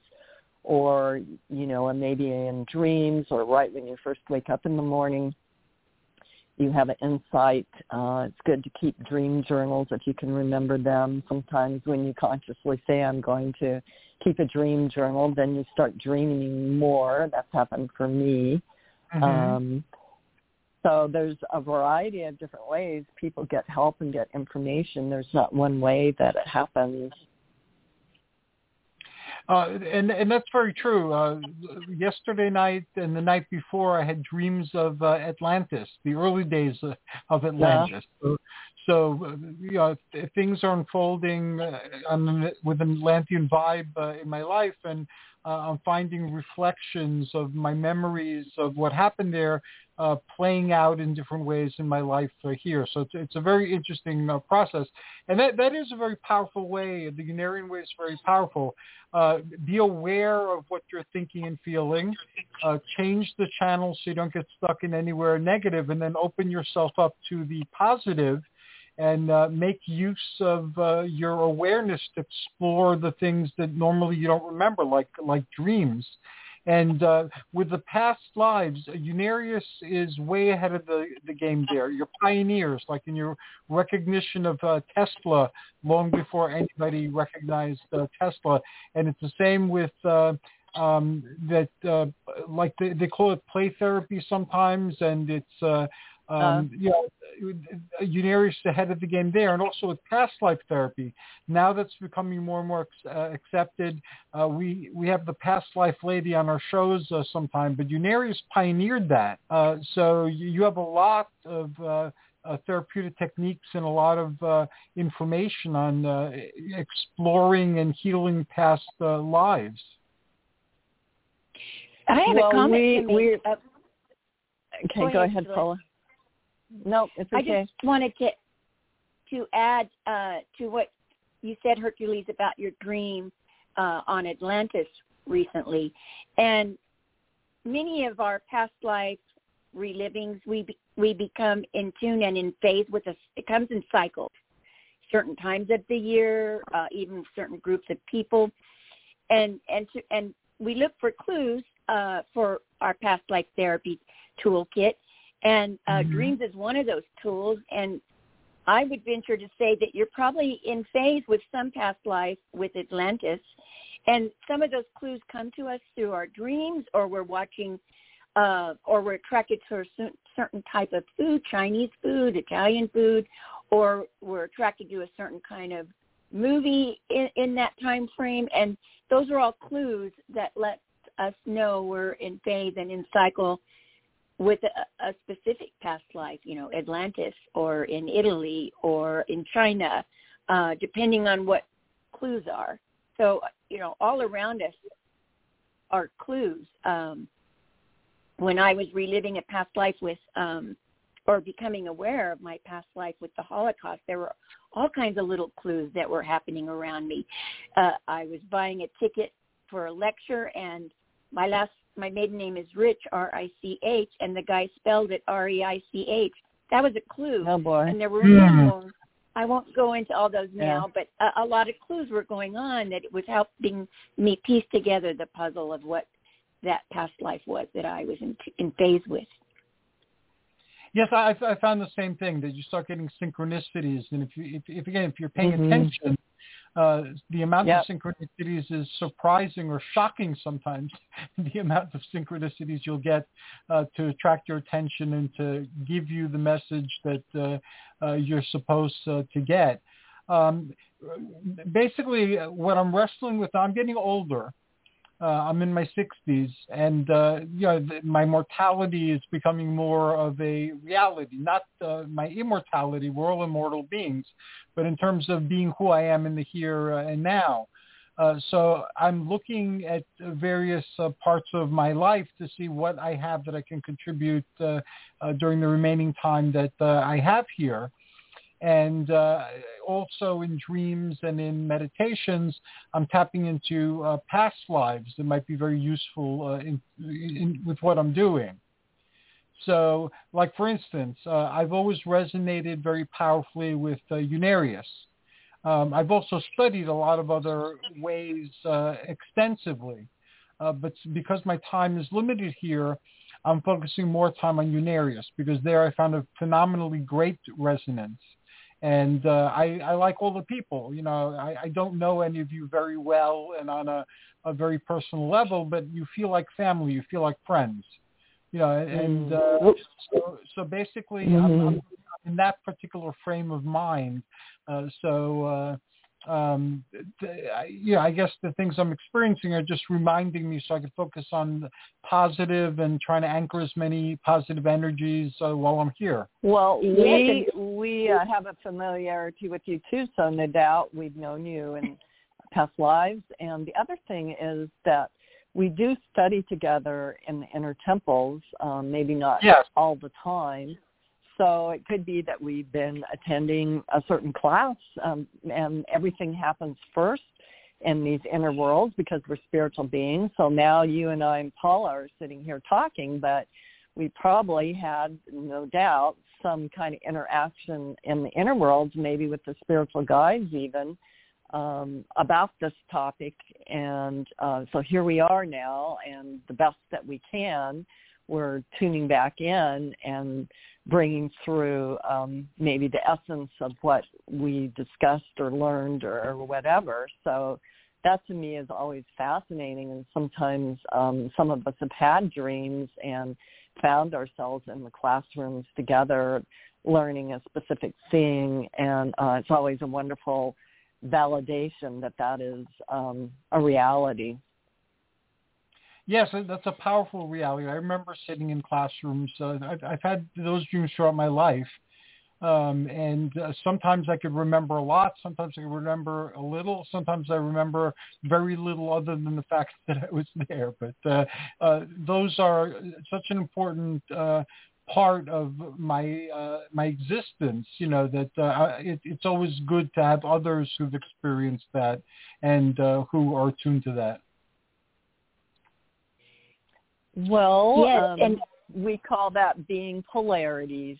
Or, you know, and maybe in dreams or right when you first wake up in the morning, you have an insight. Uh, it's good to keep dream journals if you can remember them. Sometimes when you consciously say, I'm going to keep a dream journal, then you start dreaming more. That's happened for me. Mm-hmm. Um, so there's a variety of different ways people get help and get information. There's not one way that it happens. Uh, and and that's very true. Uh, yesterday night and the night before, I had dreams of uh, Atlantis, the early days uh, of Atlantis. Yeah. So, so uh, you know, th- things are unfolding uh, on, with an Atlantean vibe uh, in my life, and uh, I'm finding reflections of my memories of what happened there uh, playing out in different ways in my life uh, here. So it's, it's a very interesting uh, process, and that that is a very powerful way. The Unarian way is very powerful. Uh, be aware of what you're thinking and feeling. Uh, change the channel so you don't get stuck in anywhere negative, and then open yourself up to the positive, and uh, make use of uh, your awareness to explore the things that normally you don't remember, like like dreams. And uh, with the past lives, Unarius is way ahead of the, the game there. You're pioneers, like in your recognition of uh, Tesla long before anybody recognized uh, Tesla. And it's the same with uh, um, that, uh, like they, they call it play therapy sometimes, and it's, uh, um, uh, you know, Unarius ahead of the game there, and also with past life therapy. Now that's becoming more and more uh, accepted. Uh, we we have the past life lady on our shows uh, sometime, but Unarius pioneered that. Uh, so you, you have a lot of uh, uh, therapeutic techniques and a lot of uh, information on uh, exploring and healing past uh, lives. I have well, a comment we, to make. We, uh, okay, go, go ahead, Julie. Paula. No, it's okay. I just wanted to to add uh, to what you said, Hercules, about your dream uh, on Atlantis recently. And many of our past life relivings, we be, we become in tune and in phase with us. It comes in cycles, certain times of the year, uh, even certain groups of people. And, and, to, and we look for clues uh, for our past life therapy toolkit. And uh, mm-hmm. dreams is one of those tools, and I would venture to say that you're probably in phase with some past life with Atlantis, and some of those clues come to us through our dreams, or we're watching, uh, or we're attracted to a certain type of food, Chinese food, Italian food, or we're attracted to a certain kind of movie in, in that time frame, and those are all clues that let us know we're in phase and in cycle with a, a specific past life, you know, Atlantis or in Italy or in China, uh, depending on what clues are. So, you know, all around us are clues. Um, when I was reliving a past life with, um, or becoming aware of my past life with the Holocaust, there were all kinds of little clues that were happening around me. Uh, I was buying a ticket for a lecture, and my last My maiden name is Rich, R I C H, and the guy spelled it R E I C H. That was a clue. Oh, boy. And there were many more. I won't go into all those now, yeah. but a, a lot of clues were going on that it was helping me piece together the puzzle of what that past life was that I was in, in phase with. Yes, I, I found the same thing, that you start getting synchronicities. And if, you, if, if again, if you're paying mm-hmm. attention, Uh, the amount yep. of synchronicities is surprising or shocking sometimes, the amount of synchronicities you'll get uh, to attract your attention and to give you the message that uh, uh, you're supposed uh, to get. Um, basically, what I'm wrestling with, I'm getting older. Uh, I'm in my sixties, and uh, you know, the, my mortality is becoming more of a reality. Not uh, my immortality; we're all immortal beings, but in terms of being who I am in the here uh, and now. Uh, so I'm looking at various uh, parts of my life to see what I have that I can contribute uh, uh, during the remaining time that uh, I have here. And uh, also in dreams and in meditations, I'm tapping into uh, past lives that might be very useful uh, in, in, with what I'm doing. So, like for instance, uh, I've always resonated very powerfully with uh, Unarius. Um, I've also studied a lot of other ways uh, extensively, uh, but because my time is limited here, I'm focusing more time on Unarius because there I found a phenomenally great resonance. And uh, I, I like all the people. You know, I, I don't know any of you very well and on a, a very personal level, but you feel like family. You feel like friends. You know, and uh, so, so basically mm-hmm. I'm, I'm in that particular frame of mind. Uh, so, uh, um, th- yeah, I guess the things I'm experiencing are just reminding me so I can focus on the positive and trying to anchor as many positive energies uh, while I'm here. Well, we we uh, have a familiarity with you too, so no doubt we've known you in past lives. And the other thing is that we do study together in the inner temples, um, maybe not yes. all the time. So it could be that we've been attending a certain class um, and everything happens first in these inner worlds because we're spiritual beings. So now you and I and Paula are sitting here talking, but we probably had, no doubt, some kind of interaction in the inner worlds, maybe with the spiritual guides even, um, about this topic. And uh, so here we are now, and the best that we can, we're tuning back in and bringing through um, maybe the essence of what we discussed or learned or, or whatever. So that to me is always fascinating. And sometimes um, some of us have had dreams and found ourselves in the classrooms together learning a specific thing. And uh, it's always a wonderful validation that that is um, a reality. Yes, that's a powerful reality. I remember sitting in classrooms. Uh, I've, I've had those dreams throughout my life. Um, and uh, sometimes I could remember a lot. Sometimes I could remember a little. Sometimes I remember very little other than the fact that I was there. But uh, uh, those are such an important uh, part of my uh, my existence, you know, that uh, it, it's always good to have others who've experienced that and uh, who are tuned to that. Well, yes, um, and we call that being polarities.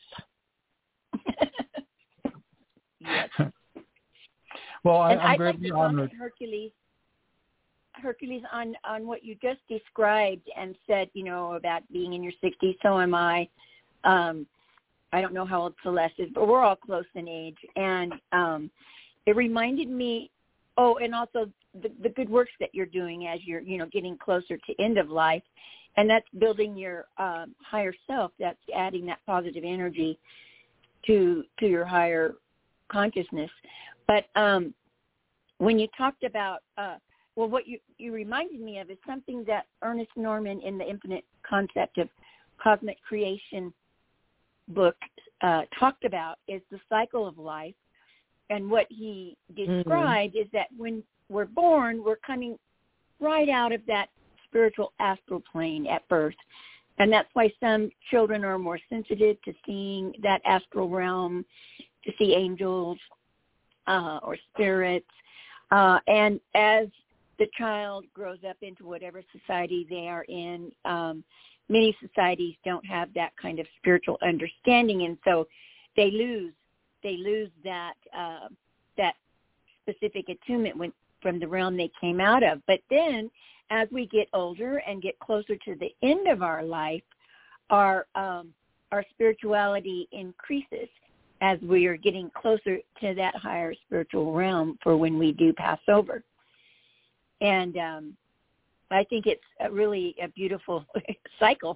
Yes. Well, I, and I'm I'd greatly like to honored. Hercules, Hercules, on, on what you just described and said, you know, about being in your sixties. So am I. Um, I don't know how old Celeste is, but we're all close in age. And um, it reminded me, oh, and also the, the good works that you're doing as you're, you know, getting closer to end of life. And that's building your um, higher self. That's adding that positive energy to to your higher consciousness. But um, when you talked about, uh, well, what you, you reminded me of is something that Ernest Norman in the Infinite Concept of Cosmic Creation book uh, talked about is the cycle of life. And what he described mm-hmm. is that when we're born, we're coming right out of that spiritual astral plane at birth. And that's why some children are more sensitive to seeing that astral realm, to see angels uh, or spirits. Uh, and as the child grows up into whatever society they are in, um, many societies don't have that kind of spiritual understanding. And so they lose, they lose that, uh, that specific attunement when, from the realm they came out of. But then as we get older and get closer to the end of our life, our um, our spirituality increases as we are getting closer to that higher spiritual realm for when we do pass over. And um, I think it's a really a beautiful cycle.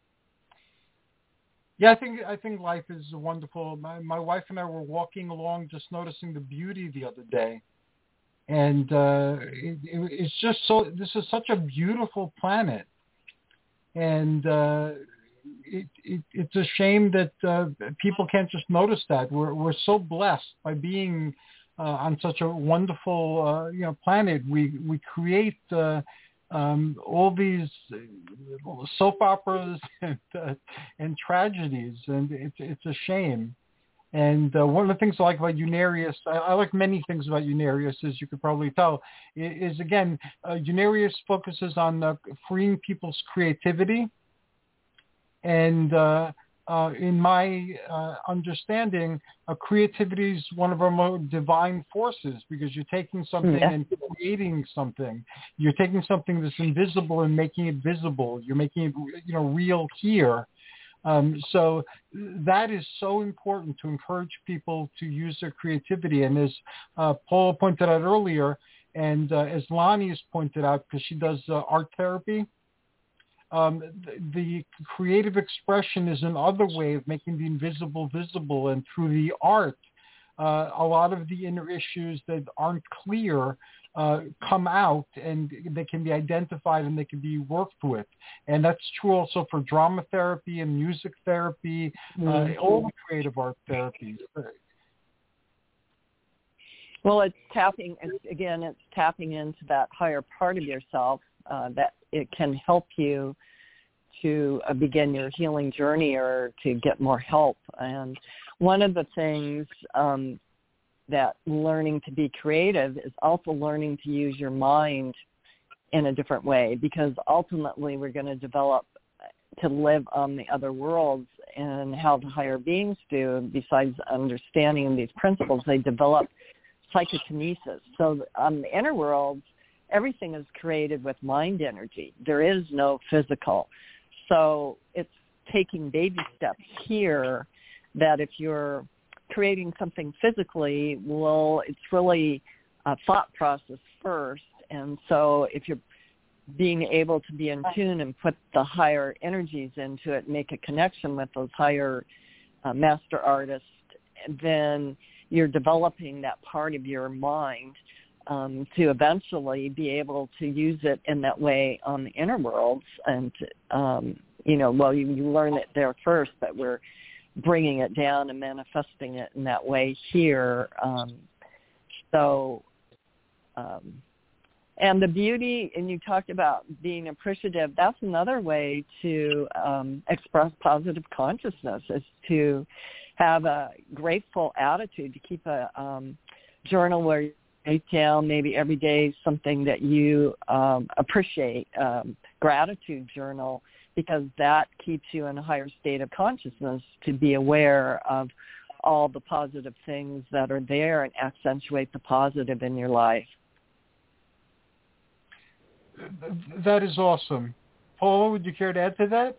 Yeah, I think I think life is wonderful. My, my wife and I were walking along, just noticing the beauty the other day. And uh, it, it, it's just so, this is such a beautiful planet. And uh, it, it, it's a shame that uh, people can't just notice that. We're, we're so blessed by being uh, on such a wonderful, uh, you know, planet. We, we create uh, um, all these soap operas and, uh, and tragedies, and it's, it's a shame. And uh, one of the things I like about Unarius, I, I like many things about Unarius, as you could probably tell, is, is again, uh, Unarius focuses on uh, freeing people's creativity and uh, uh, in my uh, understanding, uh, creativity is one of our more divine forces because you're taking something yeah. and creating something. You're taking something that's invisible and making it visible. You're making it, you know, real here. Um, so that is so important to encourage people to use their creativity. And as uh, Paula pointed out earlier, and uh, as Lonnie has pointed out, because she does uh, art therapy, um, the, the creative expression is another way of making the invisible visible. And through the art, uh, a lot of the inner issues that aren't clear uh, come out, and they can be identified and they can be worked with. And that's true also for drama therapy and music therapy, mm-hmm. uh, all the creative art therapies. Well, it's tapping, it's, again, it's tapping into that higher part of yourself uh, that it can help you to uh, begin your healing journey or to get more help. And one of the things um, that learning to be creative is also learning to use your mind in a different way, because ultimately we're going to develop to live on the other worlds, and how the higher beings do, besides understanding these principles, they develop psychokinesis. So on the inner worlds, everything is created with mind energy. There is no physical. So it's taking baby steps here that if you're creating something physically, well, it's really a thought process first. And so if you're being able to be in tune and put the higher energies into it, make a connection with those higher uh, master artists, then you're developing that part of your mind um, to eventually be able to use it in that way on the inner worlds. And, um, you know, well, you, you learn it there first, but we're bringing it down and manifesting it in that way here. Um, so, um, and the beauty, and you talked about being appreciative, that's another way to um, express positive consciousness, is to have a grateful attitude, to keep a um, journal where you write down maybe every day something that you um, appreciate, um, gratitude journal, because that keeps you in a higher state of consciousness to be aware of all the positive things that are there and accentuate the positive in your life. That is awesome. Paula, would you care to add to that?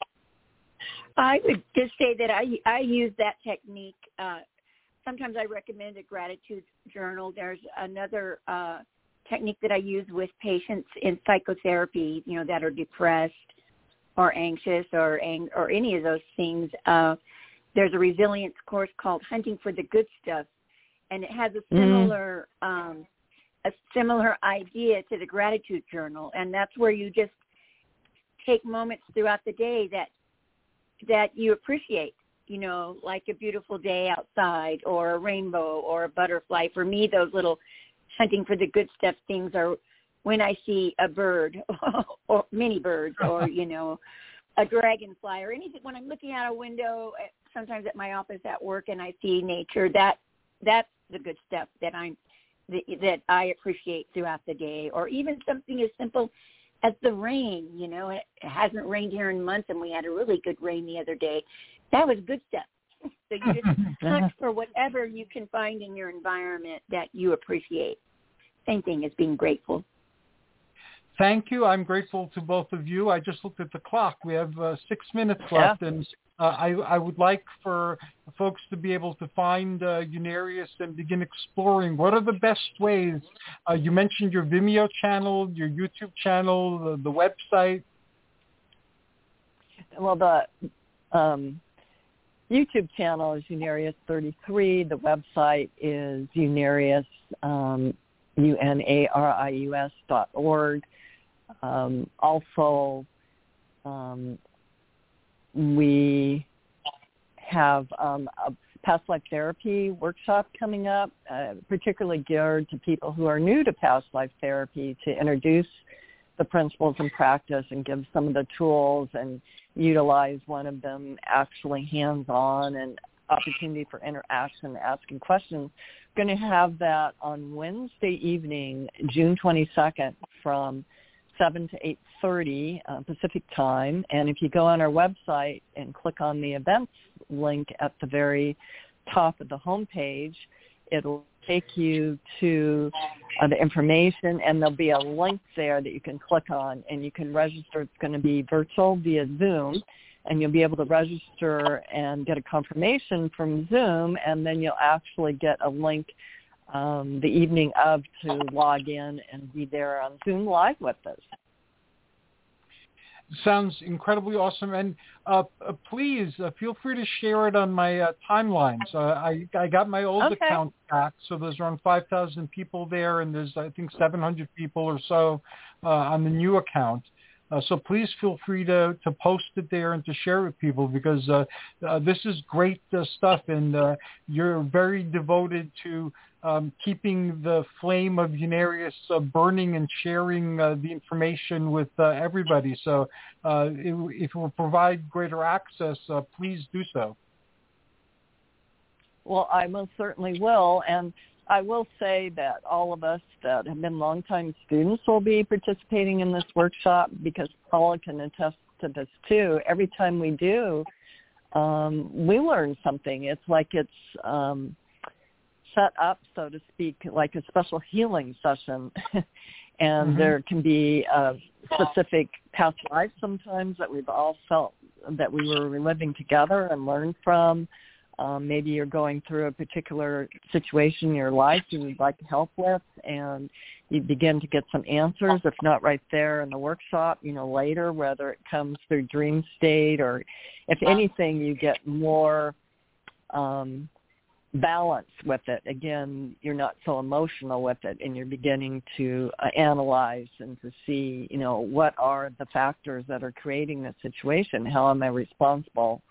I would just say that I, I use that technique. Uh, sometimes I recommend a gratitude journal. There's another uh, technique that I use with patients in psychotherapy, you know, that are depressed or anxious or ang- or any of those things. Uh, there's a resilience course called Hunting for the Good Stuff, and it has a similar mm. um, a similar idea to the gratitude journal, and that's where you just take moments throughout the day that that you appreciate, you know, like a beautiful day outside or a rainbow or a butterfly. For me, those little hunting for the good stuff things are when I see a bird or many birds or, you know, a dragonfly or anything. When I'm looking out a window, sometimes at my office at work, and I see nature, that that's the good stuff that I'm that I appreciate throughout the day. Or even something as simple as the rain. You know, it hasn't rained here in months, and we had a really good rain the other day. That was good stuff. So you just hunt for whatever you can find in your environment that you appreciate. Same thing as being grateful. Thank you. I'm grateful to both of you. I just looked at the clock. We have uh, six minutes left, yeah. and uh, I, I would like for folks to be able to find uh, Unarius and begin exploring what are the best ways. Uh, you mentioned your Vimeo channel, your YouTube channel, the, the website. Well, the um, YouTube channel is Unarius thirty-three. The website is Unarius, um, U N A R I U S dot org. Um, also, um, we have um, a past life therapy workshop coming up, uh, particularly geared to people who are new to past life therapy, to introduce the principles and practice and give some of the tools and utilize one of them actually hands-on and opportunity for interaction, asking questions. We're going to have that on Wednesday evening, June twenty-second, from seven to eight thirty uh, Pacific time. And if you go on our website and click on the events link at the very top of the homepage, it'll take you to uh, the information, and there'll be a link there that you can click on, and you can register. It's going to be virtual via Zoom, and you'll be able to register and get a confirmation from Zoom, and then you'll actually get a link um, the evening of to log in and be there on Zoom Live with us. Sounds incredibly awesome. And uh, uh, please uh, feel free to share it on my uh, timelines. Uh, I, I got my old Okay. account back, so there's around five thousand people there, and there's, I think, seven hundred people or so uh, on the new account. Uh, so please feel free to, to post it there and to share it with people, because uh, uh, this is great uh, stuff, and uh, you're very devoted to um, keeping the flame of Unarius uh, burning and sharing uh, the information with uh, everybody. So uh, it, if it will provide greater access, uh, please do so. Well, I most certainly will, and I will say that all of us that have been longtime students will be participating in this workshop, because Paula can attest to this too. Every time we do, um, we learn something. It's like it's um, set up, so to speak, like a special healing session. And mm-hmm. there can be a specific past lives sometimes that we've all felt that we were reliving together and learned from. Um, maybe you're going through a particular situation in your life you would like help with, and you begin to get some answers, if not right there in the workshop, you know, later, whether it comes through dream state, or if anything, you get more um, balance with it. Again, you're not so emotional with it, and you're beginning to uh, analyze and to see, you know, what are the factors that are creating this situation? How am I responsible?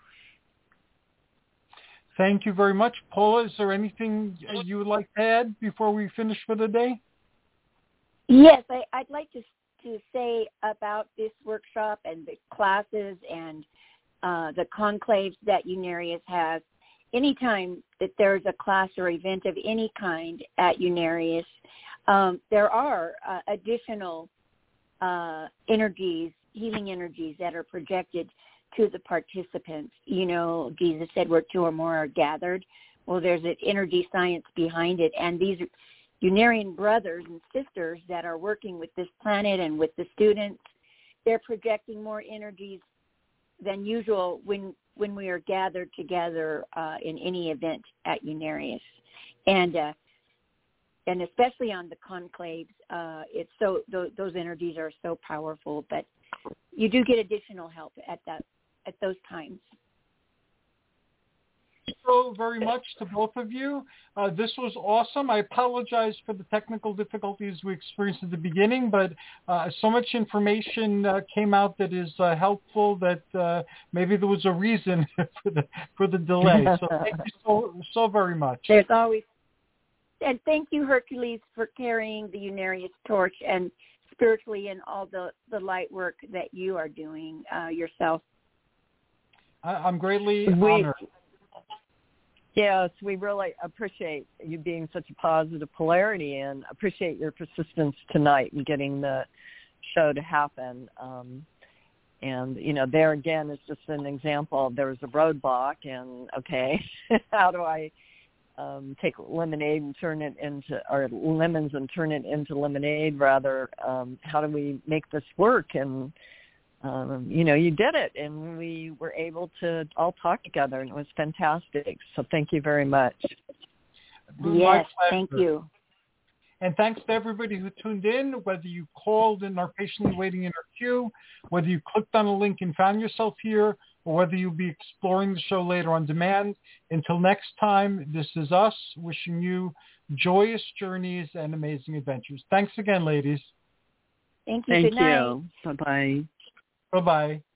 Thank you very much. Paula, is there anything you would like to add before we finish for the day? Yes, I, I'd like to to say about this workshop and the classes and uh, the conclaves that Unarius has. Anytime that there's a class or event of any kind at Unarius, um, there are uh, additional uh, energies, healing energies that are projected to the participants. You know, Jesus said where two or more are gathered. Well, there's an energy science behind it. And these Unarian brothers and sisters that are working with this planet and with the students, they're projecting more energies than usual when when we are gathered together uh, in any event at Unarius. And uh, and especially on the conclaves, uh, it's so th- those energies are so powerful. But you do get additional help at that at those times. Thank you so very much to both of you. Uh, this was awesome. I apologize for the technical difficulties we experienced at the beginning, but uh, so much information uh, came out that is uh, helpful that uh, maybe there was a reason for the for the delay. So thank you so so very much. There's always, and thank you, Hercules, for carrying the Unarius torch and spiritually and all the, the light work that you are doing uh, yourself. I, I'm greatly we, honored. Yes, we really appreciate you being such a positive polarity, and appreciate your persistence tonight in getting the show to happen. Um, and, you know, there again is just an example. There was a roadblock, and, okay, how do I um, take lemonade and turn it into, or lemons and turn it into lemonade, rather? Um, how do we make this work? And, Um, you know, you did it, and we were able to all talk together, and it was fantastic. So thank you very much. Yes, thank you. And thanks to everybody who tuned in, whether you called and are patiently waiting in our queue, whether you clicked on a link and found yourself here, or whether you'll be exploring the show later on demand. Until next time, this is us wishing you joyous journeys and amazing adventures. Thanks again, ladies. Thank you. Thank Good night. you. Bye-bye. Bye-bye.